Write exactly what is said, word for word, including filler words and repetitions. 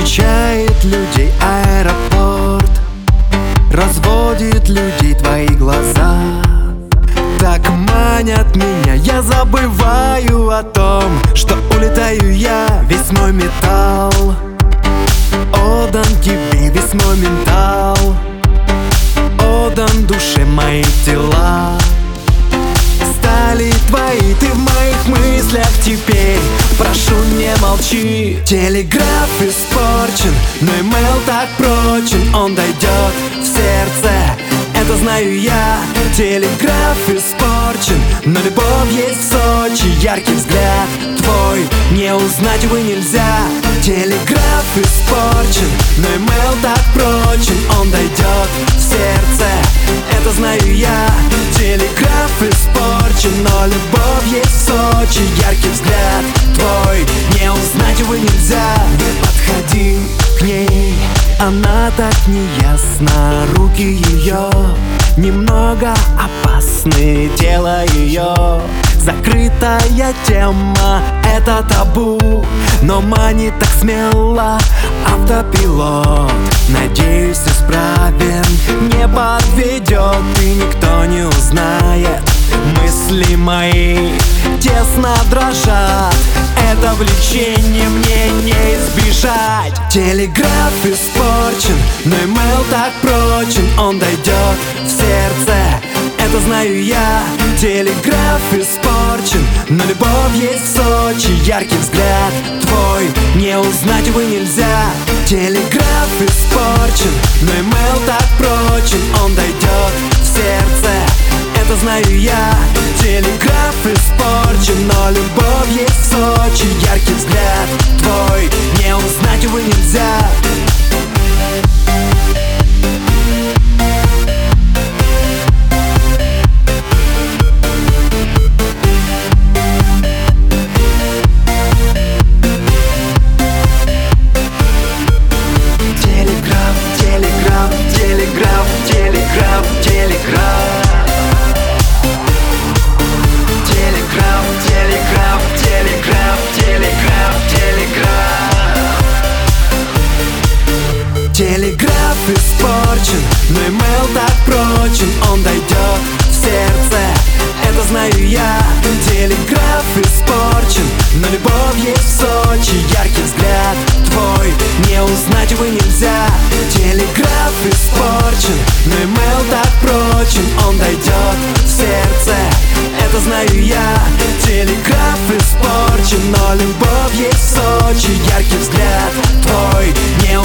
Встречает людей аэропорт, разводит людей твои глаза. Так манят меня, я забываю о том, что улетаю я, весь мой металл отдан тебе, весь мой ментал отдан душе, мои тела стали твои, ты в моих мыслях теперь. Прошу, не молчи. Телеграф испорчен, но имейл так прочен, он дойдет в сердце, это знаю я. Телеграф испорчен, но любовь есть в Сочи. Яркий взгляд твой, не узнать, увы, нельзя. Телеграф испорчен, но имейл так прочен, он дойдет в сердце, это знаю я. Телеграф испорчен, но любовь есть в Сочи. Яркий взгляд твой, не узнать, увы, нельзя. Не подходи к ней, она так неясна. Руки ее немного опасны, тело ее закрытая тема, это табу, но манит так смело автопилот. Надеюсь, исправен, не подведет и никто не узнает. Мысли мои тесно дрожат, это влечение мне не избежать. Телеграф испорчен, но имейл так прочен, он дойдет в сердце, это знаю я. Телеграф испорчен, но любовь есть в Сочи. Яркий взгляд твой, не узнать, увы, нельзя. Телеграф испорчен, но имейл так прочен, он дойдет в сердце, это знаю я. Телеграф испорчен, но любовь есть в Сочи. Яркий взгляд твой, не узнать, увы, нельзя. Телеграф испорчен, но имейл так прочен, он дойдет в сердце, это знаю я. Телеграф испорчен, но любовь есть в Сочи. Яркий взгляд твой, не узнать, увы, нельзя. Телеграф испорчен, но имейл так прочен, он дойдет в сердце, это знаю я. Телеграф испорчен, но любовь есть в Сочи. Яркий взгляд твой, не